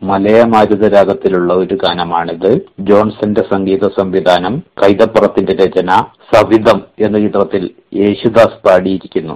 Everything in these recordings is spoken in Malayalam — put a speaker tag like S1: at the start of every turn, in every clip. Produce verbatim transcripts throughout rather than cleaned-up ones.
S1: മലയമാരുത രാഗത്തിലുള്ള ഒരു ഗാനമാണിത്. ജോൺസന്റെ സംഗീത സംവിധാനം, കൈതപ്പുറത്തിന്റെ രചന, സവിധം എന്ന ചിത്രത്തിൽ യേശുദാസ് പാടിയിരിക്കുന്നു.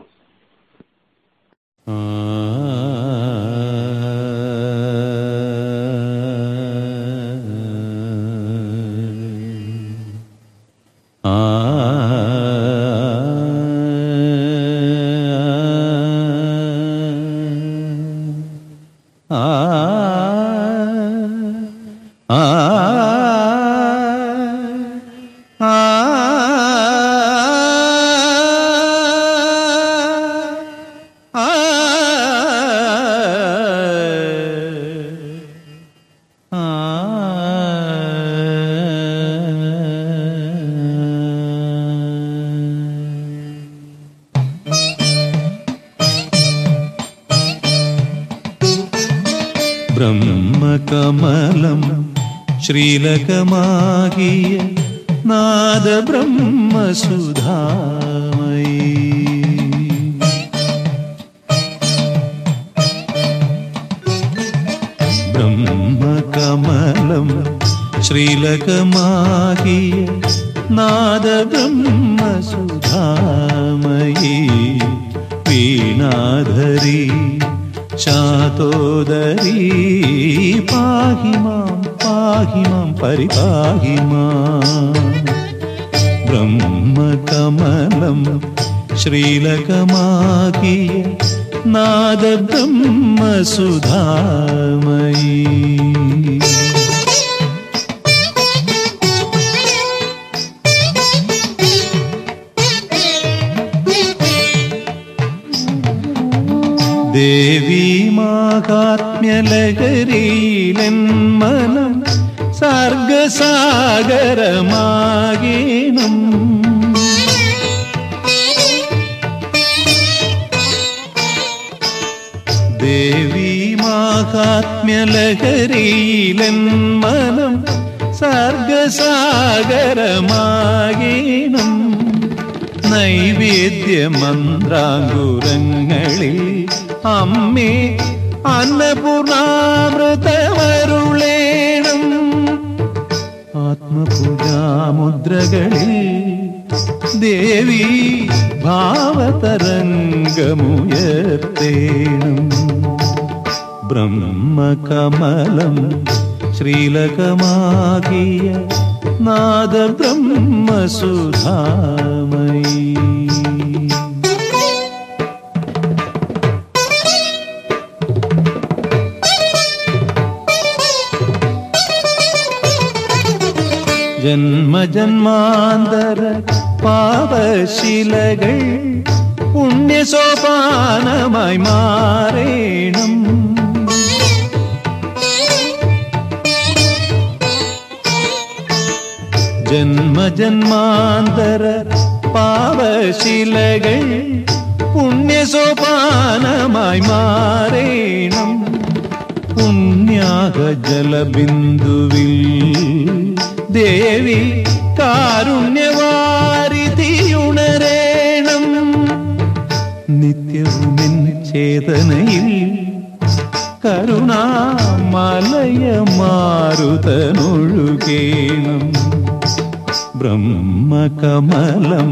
S2: ബ്രഹ്മകമലം ശ്രീലകമാകിയ നാദ ബ്രഹ്മസുധാമയീ ബ്രഹ്മകമലം ശ്രീലകമാകിയ നാദ ബ്രഹ്മസുധാമയീ വീണാധരി ശാതോദരീ പാഹി മാം പാഹി മാം പരിപാഹി മാം. ബ്രഹ്മകമലം ശ്രീലകമാകിയ നാദ ബ്രഹ്മസുധാമയീ ദേവീ മാഹാത്മ്യലഹരീലൻ മനം സർഗസാഗരമാകേണം. ദേവീ മാഹാത്മ്യലഹരീലൻ മനം സർഗസാഗരമാകേണം. നൈവേദ്യ മന്ത്രാങ്കുരങ്ങളിൽ അമ്മേ അന്നപൂർണാമൃതമരുളേണം. ആത്മപൂജാമുദ്രകളിൽ ദേവി ഭാവതരംഗമുയർത്തേണം. ബ്രഹ്മകമലം ശ്രീലകമാകിയ നാദ ബ്രഹ്മസുധാമയീ. ജന്മജന്മാന്തര പാപശിലകൾ പുണ്യസോപാനമായി മാറേണം. ജന്മജന്മാന്തര പാപശിലകൾ പുണ്യസോപാനമായി മാറേണം. പുണ്യാഹ ജലബിന്ദുവിൽ ദേവി കാരുണ്യവാരിധിയുണരേണം. നിത്യവുമെൻ ചേതനയിൽ കരുണാമലയമാരുതനൊഴുകേണം. ബ്രഹ്മകമലം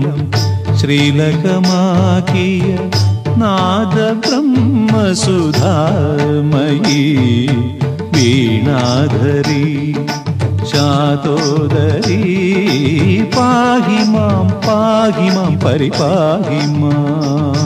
S2: ശ്രീലകമാകിയ നാദ ബ്രഹ്മസുധാമയീ വീണാധരി ശാതോദരീ പാഹി മാം പാഹി മാം പരിപാഹി മാം.